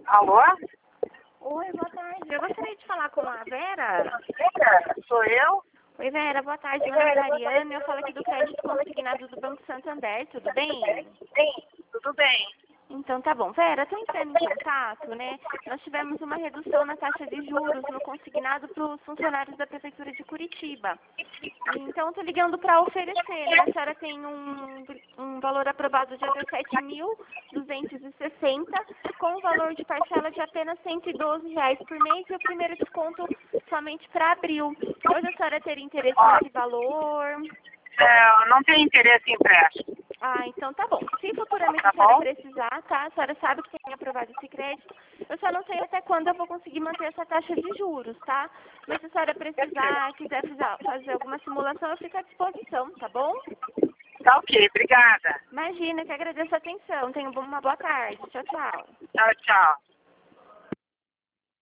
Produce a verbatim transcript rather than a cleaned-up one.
Alô? Oi, boa tarde. Eu gostaria de falar com a Vera. Sou eu? Oi, Vera, boa tarde. Meu nome é Mariana e eu falo aqui do crédito consignado do Banco Santander. Tudo bem? Sim, tudo bem. Então tá bom. Vera, estou entrando em contato, né? Nós tivemos uma redução na taxa de juros no consignado para os funcionários da Prefeitura de Curitiba. Então, estou ligando para oferecer, né? A senhora tem um, um valor aprovado de dezessete mil duzentos e sessenta, com o valor de parcela de apenas cento e doze reais por mês e o primeiro desconto somente para abril. Hoje a senhora teria interesse Ó, nesse valor? é, eu não tenho interesse em empréstimo. Ah, então tá bom. Se futuramente Tá a senhora bom? precisar, tá? A senhora sabe que tem aprovado esse crédito. Eu só não sei até quando eu vou conseguir manter essa taxa de juros, tá? Mas se a senhora precisar, quiser fizer- fazer alguma simulação, eu fico à disposição, tá bom? Tá ok, obrigada. Imagina, que agradeço a atenção. Tenha uma boa tarde. Tchau, tchau. Tchau, tchau.